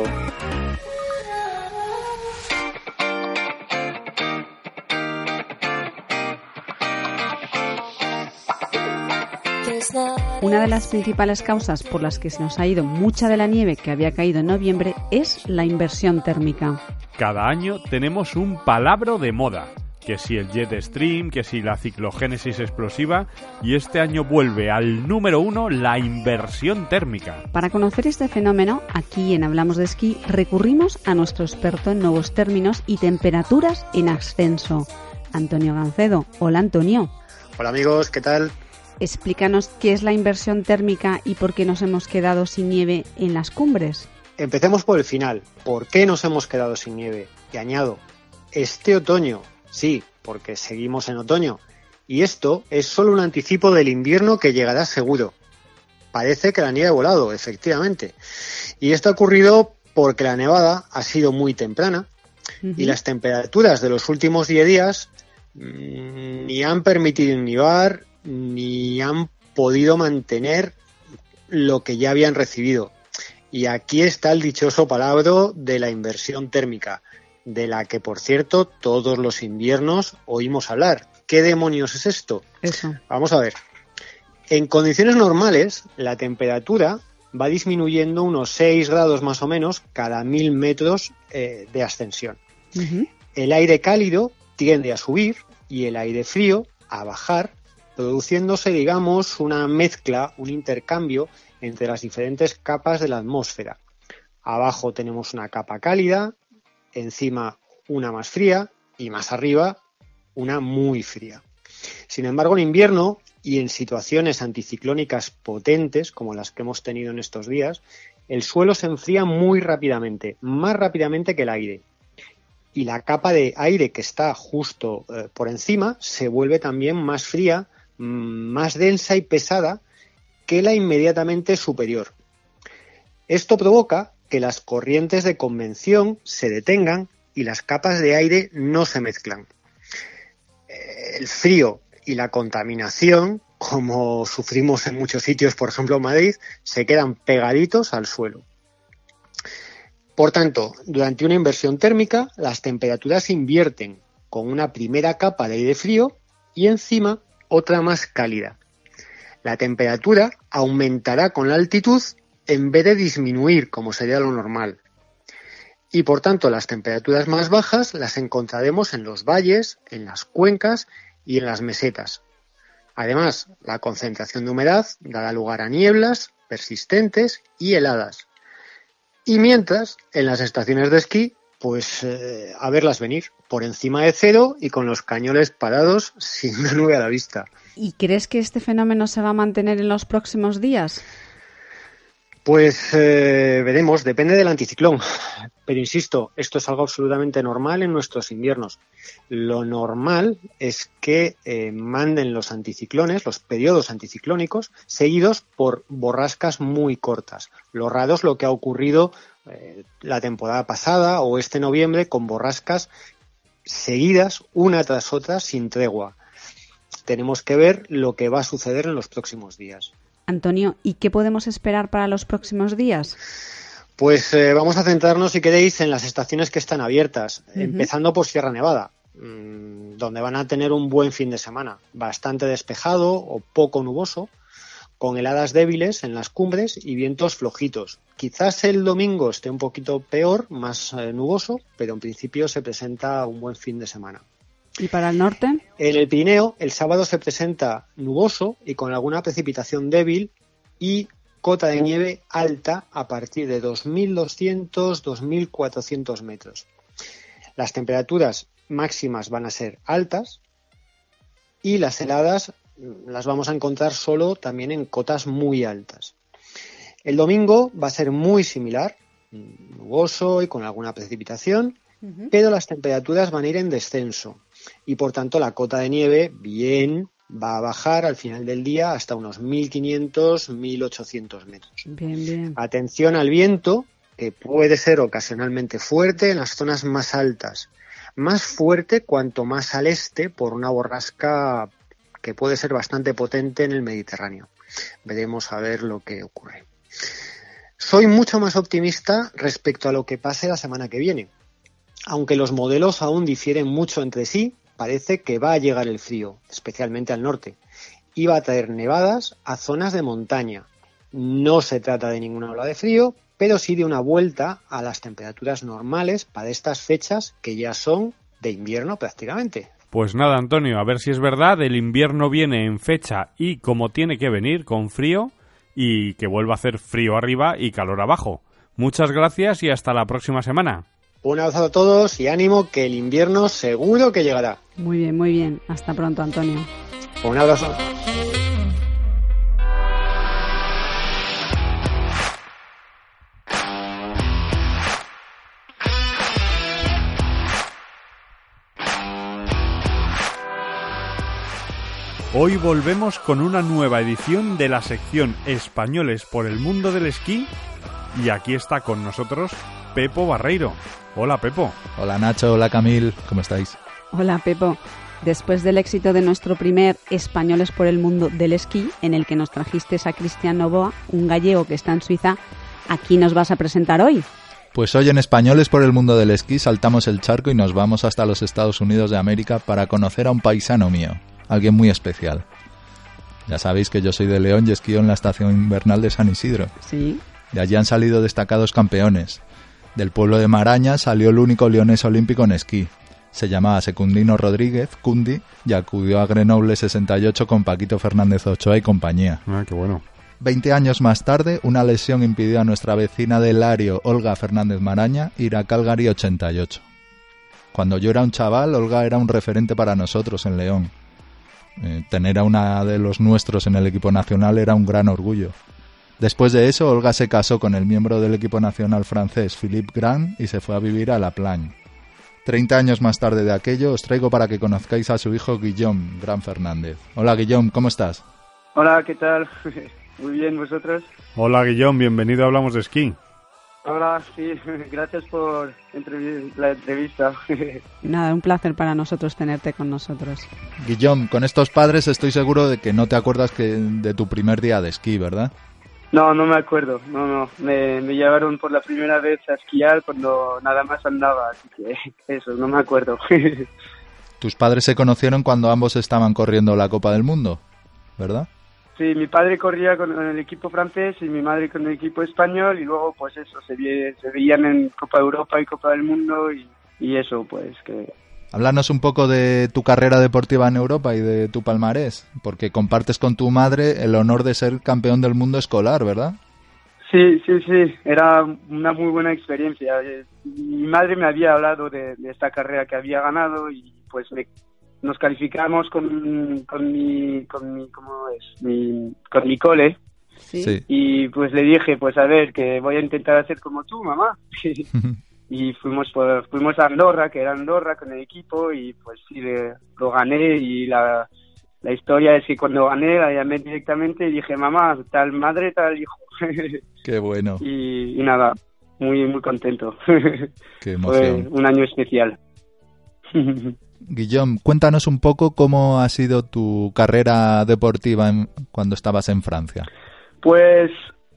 Una de las principales causas por las que se nos ha ido mucha de la nieve que había caído en noviembre es la inversión térmica. Cada año tenemos un palabro de moda, que si el jet stream, que si la ciclogénesis explosiva, y este año vuelve al número 1 la inversión térmica. Para conocer este fenómeno, aquí en Hablamos de Esquí recurrimos a nuestro experto en nuevos términos y temperaturas en ascenso, Antonio Gancedo. Hola, Antonio. Hola amigos, ¿qué tal? Explícanos qué es la inversión térmica y por qué nos hemos quedado sin nieve en las cumbres. Empecemos por el final. ¿Por qué nos hemos quedado sin nieve? Y añado, este otoño, sí, porque seguimos en otoño. Y esto es solo un anticipo del invierno que llegará seguro. Parece que la nieve ha volado, efectivamente. Y esto ha ocurrido porque la nevada ha sido muy temprana y las temperaturas de los últimos 10 días ni han permitido nevar ni han podido mantener lo que ya habían recibido. Y aquí está el dichoso palabra de la inversión térmica, de la que, por cierto, todos los inviernos oímos hablar. ¿Qué demonios es esto? Eso. Vamos a ver. En condiciones normales, la temperatura va disminuyendo unos 6 grados más o menos cada 1000 metros de ascensión. El aire cálido tiende a subir y el aire frío a bajar, produciéndose, digamos, una mezcla, un intercambio entre las diferentes capas de la atmósfera. Abajo tenemos una capa cálida, encima una más fría y más arriba una muy fría. Sin embargo, en invierno y en situaciones anticiclónicas potentes, como las que hemos tenido en estos días, el suelo se enfría muy rápidamente, más rápidamente que el aire. Y la capa de aire que está justo por encima se vuelve también más fría, más densa y pesada que la inmediatamente superior. Esto provoca que las corrientes de convección se detengan y las capas de aire no se mezclan. El frío y la contaminación, como sufrimos en muchos sitios, por ejemplo en Madrid, se quedan pegaditos al suelo. Por tanto, durante una inversión térmica, las temperaturas se invierten con una primera capa de aire frío y encima otra más cálida. La temperatura aumentará con la altitud en vez de disminuir, como sería lo normal. y por tanto las temperaturas más bajas las encontraremos en los valles, en las cuencas y en las mesetas. Además, la concentración de humedad dará lugar a nieblas persistentes y heladas. Y mientras, en las estaciones de esquí, pues a verlas venir, por encima de cero y con los cañones parados sin una nube a la vista. ¿Y crees que este fenómeno se va a mantener en los próximos días? Pues veremos, depende del anticiclón. Pero insisto, esto es algo absolutamente normal en nuestros inviernos. Lo normal es que manden los anticiclones, los periodos anticiclónicos, seguidos por borrascas muy cortas. Lo raro es lo que ha ocurrido la temporada pasada o este noviembre con borrascas seguidas, una tras otra, sin tregua. Tenemos que ver lo que va a suceder en los próximos días. Antonio, ¿y qué podemos esperar para los próximos días? Pues vamos a centrarnos, si queréis, en las estaciones que están abiertas, empezando por Sierra Nevada, donde van a tener un buen fin de semana, bastante despejado o poco nuboso, con heladas débiles en las cumbres y vientos flojitos. Quizás el domingo esté un poquito peor, más nuboso, pero en principio se presenta un buen fin de semana. ¿Y para el norte? En el Pirineo, el sábado se presenta nuboso y con alguna precipitación débil y cota de nieve alta a partir de 2.200-2.400 metros. Las temperaturas máximas van a ser altas y las heladas las vamos a encontrar solo también en cotas muy altas. El domingo va a ser muy similar, nuboso y con alguna precipitación, pero las temperaturas van a ir en descenso y por tanto la cota de nieve va a bajar al final del día hasta unos 1.500-1.800 metros. Bien. Atención al viento, que puede ser ocasionalmente fuerte en las zonas más altas. Más fuerte cuanto más al este por una borrasca que puede ser bastante potente en el Mediterráneo. Veremos a ver lo que ocurre. Soy mucho más optimista respecto a lo que pase la semana que viene. Aunque los modelos aún difieren mucho entre sí, parece que va a llegar el frío, especialmente al norte, y va a traer nevadas a zonas de montaña. No se trata de ninguna ola de frío, pero sí de una vuelta a las temperaturas normales para estas fechas que ya son de invierno prácticamente. Pues nada, Antonio, a ver si es verdad, el invierno viene en fecha y como tiene que venir, con frío, y que vuelva a hacer frío arriba y calor abajo. Muchas gracias y hasta la próxima semana. Un abrazo a todos y ánimo, que el invierno seguro que llegará. Muy bien. Hasta pronto, Antonio. Un abrazo. Hoy volvemos con una nueva edición de la sección Españoles por el mundo del esquí y aquí está con nosotros Pepo Barreiro. Hola, Pepo. Hola, Nacho. Hola, Camil. ¿Cómo estáis? Hola, Pepo. Después del éxito de nuestro primer Españoles por el mundo del esquí, en el que nos trajiste a Cristian Novoa, un gallego que está en Suiza, ¿aquí nos vas a presentar hoy? Pues hoy en Españoles por el mundo del esquí saltamos el charco y nos vamos hasta los Estados Unidos de América para conocer a un paisano mío, alguien muy especial. Ya sabéis que yo soy de León y esquío en la estación invernal de San Isidro. Sí. De allí han salido destacados campeones. Del pueblo de Maraña salió el único leonés olímpico en esquí. Se llamaba Secundino Rodríguez, Cundi, y acudió a Grenoble 68 con Paquito Fernández Ochoa y compañía. Ah, qué bueno. 20 años más tarde, una lesión impidió a nuestra vecina de Lario, Olga Fernández Maraña, ir a Calgary 88. Cuando yo era un chaval, Olga era un referente para nosotros en León. Tener a una de los nuestros en el equipo nacional era un gran orgullo. Después de eso, Olga se casó con el miembro del equipo nacional francés, Philippe Grant, y se fue a vivir a La Plagne. 30 años más tarde de aquello, os traigo para que conozcáis a su hijo Guillaume Grant Fernández. Hola, Guillaume, ¿cómo estás? Hola, ¿qué tal? Muy bien, ¿vosotros? Hola, Guillaume, bienvenido a Hablamos de Esquí. Hola, sí, gracias por la entrevista. Nada, un placer para nosotros tenerte con nosotros. Guillaume, con estos padres estoy seguro de que no te acuerdas de tu primer día de esquí, ¿verdad? No me acuerdo, no. Me llevaron por la primera vez a esquiar cuando nada más andaba, así que eso, no me acuerdo. Tus padres se conocieron cuando ambos estaban corriendo la Copa del Mundo, ¿verdad? Sí, mi padre corría con el equipo francés y mi madre con el equipo español, y luego pues eso, se veían en Copa de Europa y Copa del Mundo y eso, pues que... Háblanos un poco de tu carrera deportiva en Europa y de tu palmarés, porque compartes con tu madre el honor de ser campeón del mundo escolar, ¿verdad? Sí, era una muy buena experiencia. Mi madre me había hablado de esta carrera que había ganado y pues nos calificamos con mi cole. Sí. Y pues le dije, pues a ver, que voy a intentar hacer como tú, mamá. Y fuimos a Andorra, que era Andorra, con el equipo, y pues sí, lo gané. Y la historia es que cuando gané la llamé directamente y dije, mamá, tal madre, tal hijo. Qué bueno. Y nada, muy muy contento. Qué emoción. Fue un año especial. Guillaume, cuéntanos un poco cómo ha sido tu carrera deportiva cuando estabas en Francia. Pues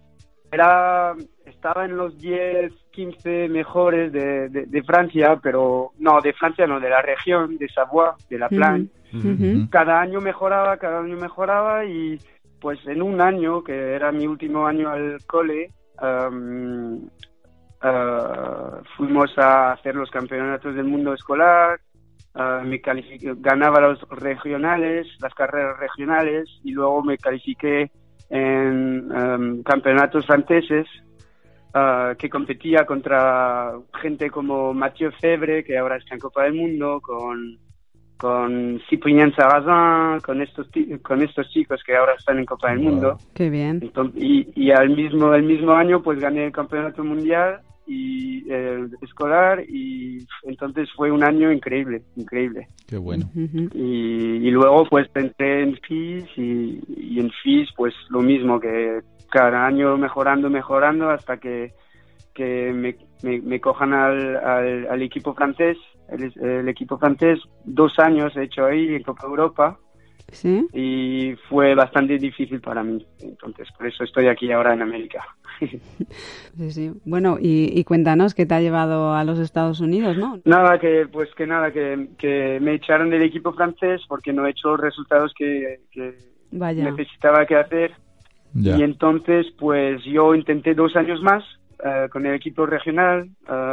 estaba en los 10, 15 mejores de Francia, pero no, de Francia no, de la región, de Savoie, de la Plagne. Cada año mejoraba y pues en un año, que era mi último año al cole, fuimos a hacer los campeonatos del mundo escolar, ganaba las carreras regionales, y luego me califiqué en campeonatos franceses, que competía contra gente como Mathieu Febre, que ahora está en Copa del Mundo, con Cyprien Sarrazin, con estos chicos que ahora están en Copa del Mundo. Qué bien. Entonces, y el mismo año pues gané el campeonato mundial y escolar, y entonces fue un año increíble. Qué bueno. Y luego pues entré en FIS y en FIS pues lo mismo, que cada año mejorando hasta que me cojan al equipo francés. El equipo francés, 2 años he hecho ahí en Copa Europa. ¿Sí? Y fue bastante difícil para mí, entonces por eso estoy aquí ahora en América. Sí. Bueno, y cuéntanos qué te ha llevado a los Estados Unidos, ¿no? Nada, que me echaron del equipo francés porque no he hecho los resultados que necesitaba que hacer. Ya. Y entonces pues yo intenté 2 años más con el equipo regional,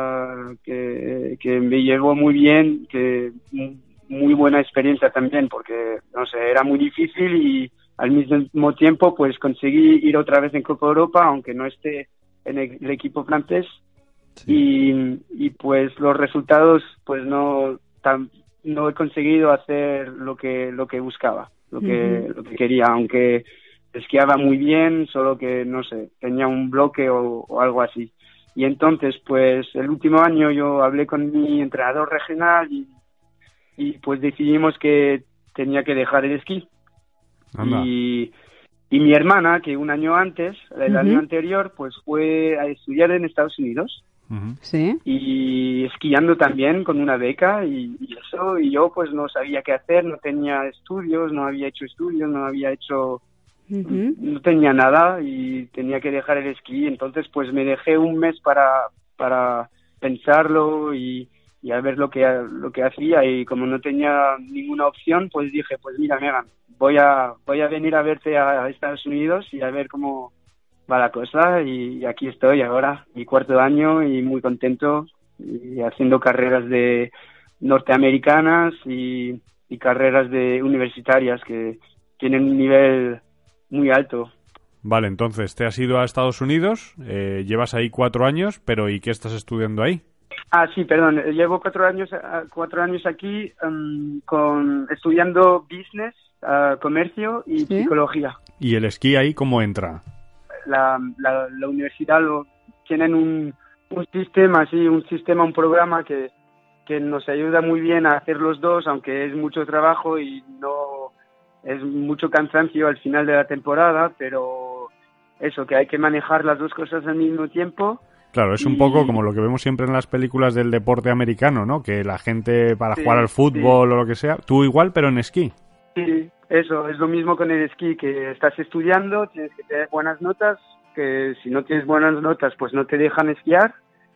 que me llevó muy bien, que muy buena experiencia también, porque no sé, era muy difícil, y al mismo tiempo pues conseguí ir otra vez en Copa Europa, aunque no esté en el equipo francés. Sí. Y pues los resultados pues no he conseguido hacer lo que buscaba, lo que quería, aunque esquiaba muy bien, solo que no sé, tenía un bloque o algo así. Y entonces pues el último año yo hablé con mi entrenador regional y pues decidimos que tenía que dejar el esquí. Y mi hermana, que un año antes, el año anterior, pues fue a estudiar en Estados Unidos. Sí. Y esquiando también con una beca y eso, y yo pues no sabía qué hacer, no tenía estudios, no había hecho no tenía nada y tenía que dejar el esquí. Entonces pues me dejé un mes para pensarlo y a ver lo que hacía, y como no tenía ninguna opción, pues dije, pues mira, Megan, voy a venir a verte a Estados Unidos y a ver cómo va la cosa, y aquí estoy ahora, mi 4º año, y muy contento, y haciendo carreras de norteamericanas y carreras de universitarias que tienen un nivel muy alto. Vale, entonces te has ido a Estados Unidos, llevas ahí 4 años, pero ¿y qué estás estudiando ahí? Sí, perdón, llevo 4 años aquí estudiando business, comercio y psicología. ¿Y el esquí ahí cómo entra? La universidad tienen un sistema, un programa que nos ayuda muy bien a hacer los dos, aunque es mucho trabajo y no es mucho cansancio al final de la temporada, pero eso, que hay que manejar las dos cosas al mismo tiempo. Claro, es un poco como lo que vemos siempre en las películas del deporte americano, ¿no? Que la gente para jugar al fútbol o lo que sea, tú igual, pero en esquí. Sí, eso, es lo mismo con el esquí, que estás estudiando, tienes que tener buenas notas, que si no tienes buenas notas, pues no te dejan esquiar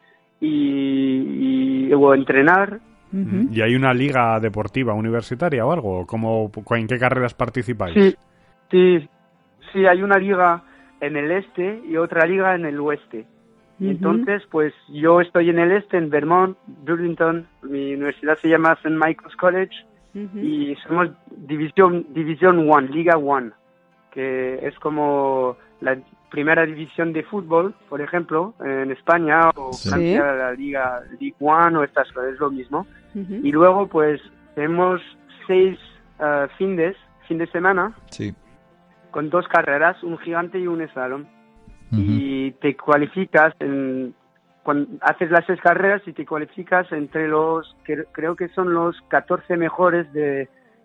o entrenar. ¿Y hay una liga deportiva universitaria o algo? ¿En qué carreras participáis? Sí, hay una liga en el este y otra liga en el oeste. Y entonces, pues yo estoy en el este, en Vermont, Burlington. Mi universidad se llama St. Michael's College y somos División 1, Liga 1, que es como la primera división de fútbol, por ejemplo, en España o Francia, la Liga League 1 o estas cosas, es lo mismo. Y luego, pues, tenemos 6 fin de semana con 2 carreras, un gigante y un slalom. Y te cualificas cuando haces las 6 carreras y te cualificas entre los, creo que son los 14 mejores de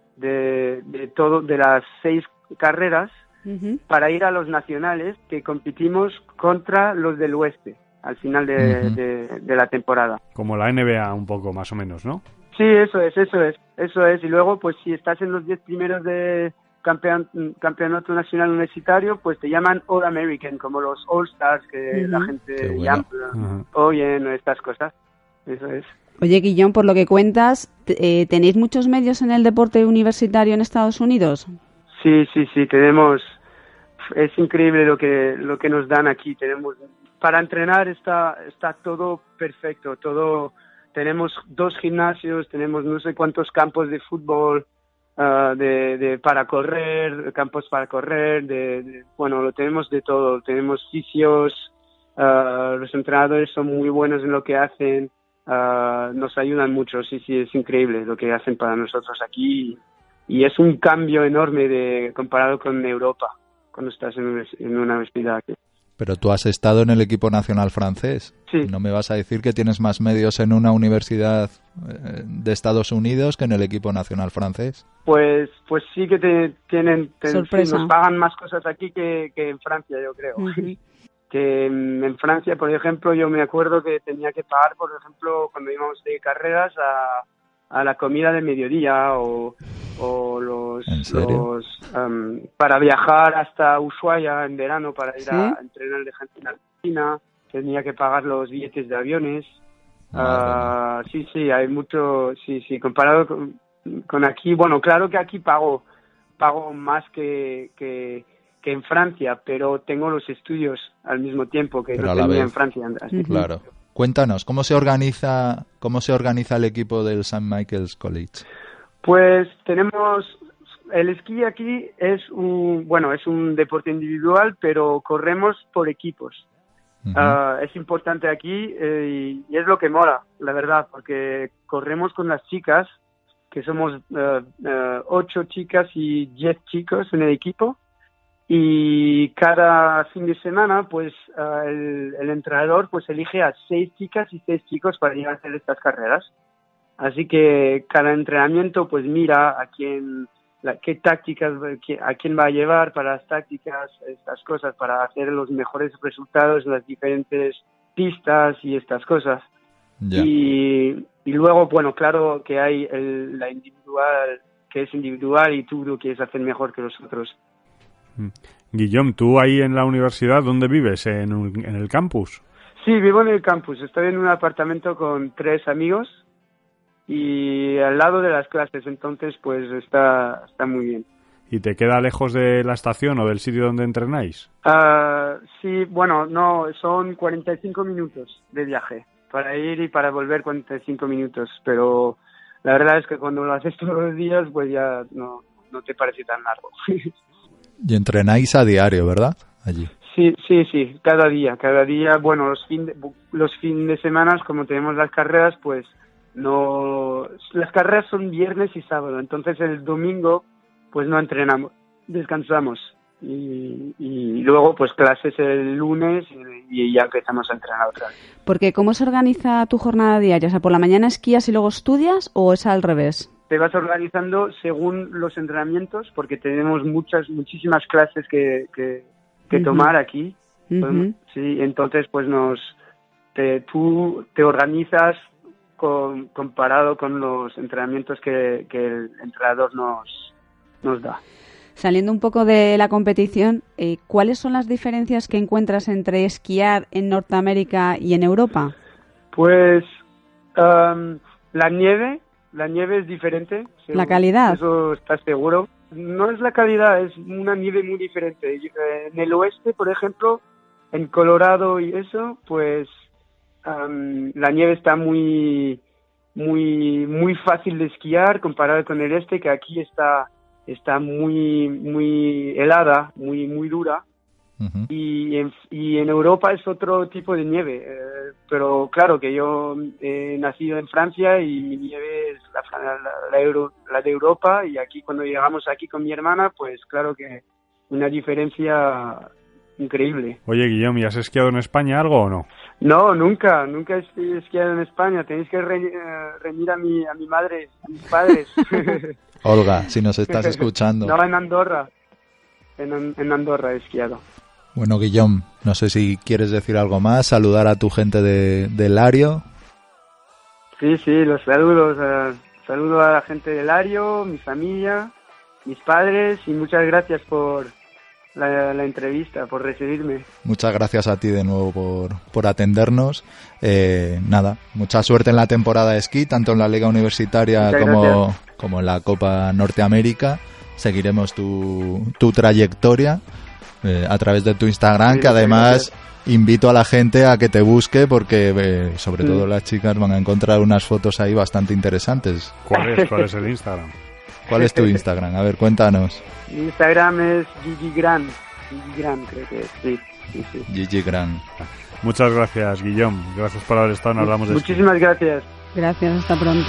las 6 carreras para ir a los nacionales, que competimos contra los del oeste al final de la temporada. Como la NBA un poco, más o menos, ¿no? Sí, eso es. Y luego, pues si estás en los 10 primeros de campeonato nacional universitario, pues te llaman All American, como los All Stars, que la gente llama hoy en estas cosas. Eso es. Oye, Guillón, por lo que cuentas, ¿tenéis muchos medios en el deporte universitario en Estados Unidos? Sí, tenemos. Es increíble lo que nos dan aquí. Tenemos, para entrenar está todo perfecto, todo. Tenemos 2 gimnasios, tenemos no sé cuántos campos de fútbol, para correr, campos para correr, bueno, lo tenemos de todo. Tenemos fisios, los entrenadores son muy buenos en lo que hacen, nos ayudan mucho. Sí, es increíble lo que hacen para nosotros aquí y es un cambio enorme comparado con Europa, cuando estás en una universidad aquí. Pero tú has estado en el equipo nacional francés. Sí. ¿No me vas a decir que tienes más medios en una universidad de Estados Unidos que en el equipo nacional francés? Pues sí que Sorpresa. nos pagan más cosas aquí que en Francia, yo creo. Que en Francia, por ejemplo, yo me acuerdo que tenía que pagar, por ejemplo, cuando íbamos de carreras a la comida de mediodía o para viajar hasta Ushuaia en verano para ir a entrenar de Argentina, tenía que pagar los billetes de aviones. Sí, hay mucho, sí, comparado con aquí. Bueno, claro que aquí pago más que en Francia, pero tengo los estudios al mismo tiempo que no tenía en Francia. Así. Claro. Cuéntanos, ¿cómo se organiza el equipo del St. Michael's College? Pues tenemos el esquí aquí es un deporte individual, pero corremos por equipos. Es importante aquí y es lo que mola, la verdad, porque corremos con las chicas, que somos 8 chicas y 10 chicos en el equipo. Y cada fin de semana, pues el entrenador pues elige a 6 chicas y 6 chicos para ir a hacer estas carreras. Así que cada entrenamiento pues mira qué tácticas, a quién va a llevar para las tácticas, estas cosas, para hacer los mejores resultados en las diferentes pistas y estas cosas. Yeah. Y luego, bueno, claro que hay la individual, que es individual y tú lo quieres hacer mejor que los otros. Guillaume, ¿tú ahí en la universidad dónde vives? ¿En el campus? Sí, vivo en el campus. Estoy en un apartamento con 3 amigos y al lado de las clases, entonces pues está muy bien. ¿Y te queda lejos de la estación o del sitio donde entrenáis? Sí, bueno, no, son 45 minutos de viaje. Para ir y para volver 45 minutos, pero la verdad es que cuando lo haces todos los días, pues ya no te parece tan largo. Y entrenáis a diario, ¿verdad? Allí. Sí, cada día. Bueno, los fines de semana, como tenemos las carreras, pues no. Las carreras son viernes y sábado, entonces el domingo, pues no entrenamos, descansamos y luego, pues clases el lunes y ya empezamos a entrenar otra vez. Porque ¿cómo se organiza tu jornada diaria? O sea, ¿por la mañana esquías y luego estudias o es al revés? Te vas organizando según los entrenamientos, porque tenemos muchísimas clases que tomar aquí. Sí, entonces pues tú te organizas comparado con los entrenamientos que el entrenador nos da. Saliendo un poco de la competición, ¿cuáles son las diferencias que encuentras entre esquiar en Norteamérica y en Europa? Pues la nieve es diferente. ¿La calidad? Eso está seguro. no es la calidad, es una nieve muy diferente. En el oeste, por ejemplo, en Colorado y eso, pues la nieve está muy fácil de esquiar comparado con el este, que aquí está muy helada, muy dura. Uh-huh. Y en Europa es otro tipo de nieve, pero claro que yo he nacido en Francia y mi nieve es la de Europa, y aquí cuando llegamos aquí con mi hermana, pues claro que una diferencia increíble. Oye, Guillaume, ¿y has esquiado en España algo o no? No, nunca he esquiado en España. Tenéis que reñir a mi madre, a mis padres. Olga, si nos estás escuchando. No, en Andorra. En Andorra he esquiado. Bueno, Guillaume, no sé si quieres decir algo más, saludar a tu gente de Lario. Sí, los saludos. Saludo a la gente de Lario, mi familia, mis padres, y muchas gracias por la entrevista, por recibirme. Muchas gracias a ti de nuevo por atendernos. Nada, mucha suerte en la temporada de esquí, tanto en la Liga Universitaria como en la Copa Norteamérica. Seguiremos tu trayectoria a través de tu Instagram, sí, que además invito a la gente a que te busque, porque sobre todo las chicas van a encontrar unas fotos ahí bastante interesantes. ¿Cuál es el Instagram? ¿Cuál es tu Instagram? A ver, cuéntanos. Mi Instagram es GigiGran. GigiGran, creo que es, sí. GigiGran. Muchas gracias, Guillaume. Gracias por haber estado en Hablamos de Esquí. Muchísimas gracias. Gracias, hasta pronto.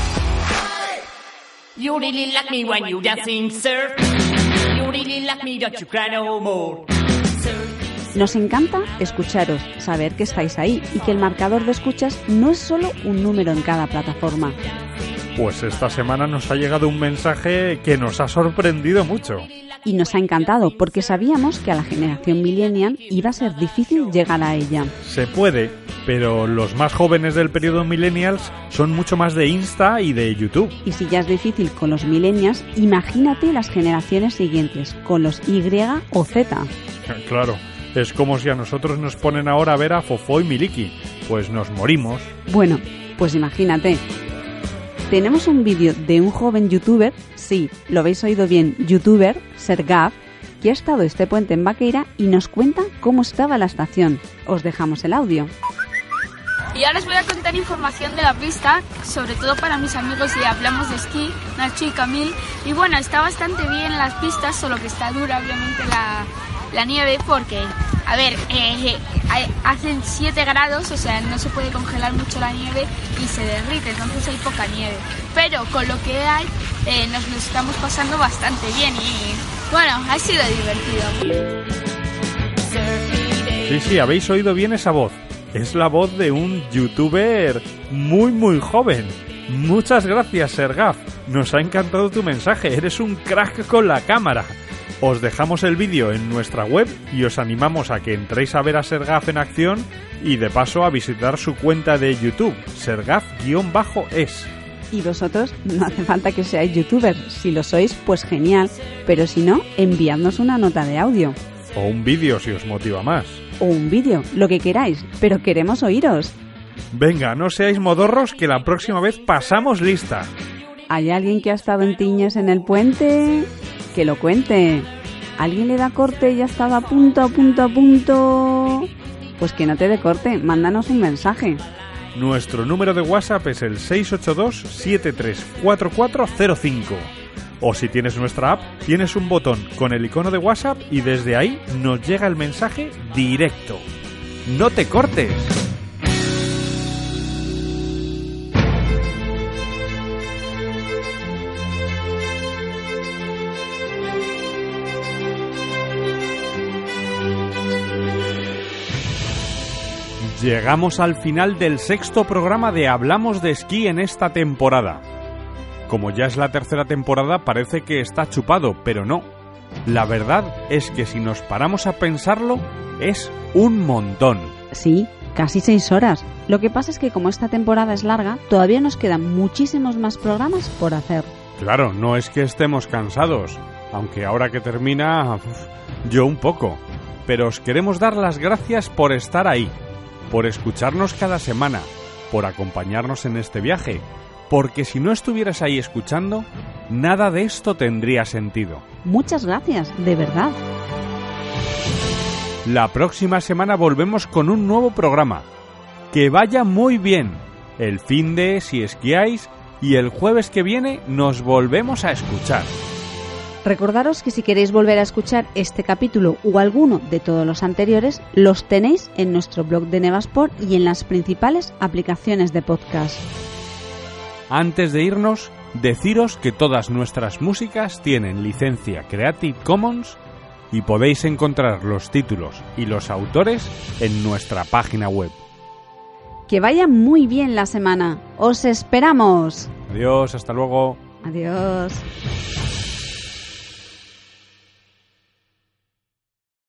You really like me when you dancing surf. You really like me, don't you cry no more. Nos encanta escucharos, saber que estáis ahí y que el marcador de escuchas no es solo un número en cada plataforma. Pues esta semana nos ha llegado un mensaje que nos ha sorprendido mucho. Y nos ha encantado, porque sabíamos que a la generación millennial iba a ser difícil llegar a ella. Se puede, pero los más jóvenes del periodo millennials son mucho más de Insta y de YouTube. Y si ya es difícil con los millennials, imagínate las generaciones siguientes, con los Y o Z. Claro, es como si a nosotros nos ponen ahora a ver a Fofó y Miliki. Pues nos morimos. Bueno, pues imagínate. Tenemos un vídeo de un joven youtuber, sí, lo habéis oído bien, youtuber, Sergaf, que ha estado este puente en Vaqueira y nos cuenta cómo estaba la estación. Os dejamos el audio. Y ahora os voy a contar información de la pista, sobre todo para mis amigos de Hablamos de Esquí, Nacho y Camil. Y bueno, está bastante bien las pistas, solo que está dura obviamente la nieve, porque, a ver, hacen 7 grados, o sea, no se puede congelar mucho la nieve y se derrite, entonces hay poca nieve. Pero con lo que hay, nos lo estamos pasando bastante bien y, bueno, ha sido divertido. Sí, habéis oído bien esa voz. Es la voz de un youtuber muy joven. Muchas gracias, Sergaf. Nos ha encantado tu mensaje. Eres un crack con la cámara. Os dejamos el vídeo en nuestra web y os animamos a que entréis a ver a Sergaf en acción y de paso a visitar su cuenta de YouTube, Sergaf_es. Y vosotros no hace falta que seáis youtubers. Si lo sois, pues genial. Pero si no, enviadnos una nota de audio. O un vídeo si os motiva más. O un vídeo, lo que queráis, pero queremos oíros. Venga, no seáis modorros, que la próxima vez pasamos lista. ¿Hay alguien que ha estado en Tiñes en el puente? Que lo cuente. ¿Alguien le da corte y ha estado a punto? Pues que no te dé corte, mándanos un mensaje. Nuestro número de WhatsApp es el 682-734405. O si tienes nuestra app, tienes un botón con el icono de WhatsApp y desde ahí nos llega el mensaje directo. ¡No te cortes! Llegamos al final del 6º programa de Hablamos de Esquí en esta temporada. Como ya es la 3ª temporada, parece que está chupado, pero no. La verdad es que si nos paramos a pensarlo, es un montón. Sí, casi 6 horas. Lo que pasa es que como esta temporada es larga, todavía nos quedan muchísimos más programas por hacer. Claro, no es que estemos cansados, aunque ahora que termina, yo un poco. Pero os queremos dar las gracias por estar ahí, por escucharnos cada semana, por acompañarnos en este viaje, porque si no estuvieras ahí escuchando, nada de esto tendría sentido. Muchas gracias, de verdad. La próxima semana volvemos con un nuevo programa. Que vaya muy bien. El finde, si esquiáis, y el jueves que viene nos volvemos a escuchar. Recordaros que si queréis volver a escuchar este capítulo o alguno de todos los anteriores, los tenéis en nuestro blog de Nevasport y en las principales aplicaciones de podcast. Antes de irnos, deciros que todas nuestras músicas tienen licencia Creative Commons y podéis encontrar los títulos y los autores en nuestra página web. Que vaya muy bien la semana. ¡Os esperamos! Adiós, hasta luego. Adiós.